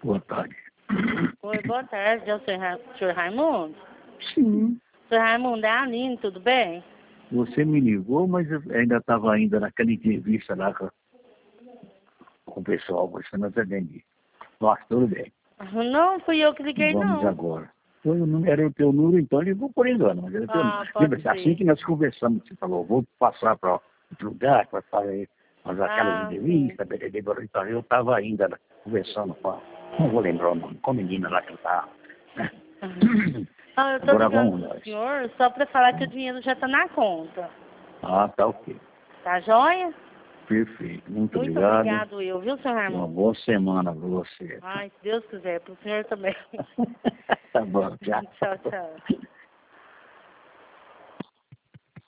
Boa tarde. Oi, boa tarde. É o senhor Raimundo? Sim. Senhor Raimundo, é a Aline, tudo bem? Você me ligou, mas eu ainda estava ainda naquela entrevista lá com o pessoal, você não atendi. Nossa, tudo bem. Não, fui eu que liguei, Vamos não. agora. Era o teu número, então ligou por engano. Mas era o teu número. Pode Lembra, assim ser. que nós conversamos, você falou, vou passar para outro lugar, para fazer aquelas Sim. entrevistas, então eu estava ainda conversando com não vou lembrar o nome, com a menina lá que eu estava. Eu tô Agora ligando vamos pro nós. senhor só pra falar que o dinheiro já tá na conta. Ah, tá ok. Tá joia? Perfeito. Muito Muito obrigado. obrigado eu, viu, senhor Uma Raimundo? boa semana para você. Ai, se Deus quiser, pro senhor também. Tá bom, tchau. Tchau, tchau.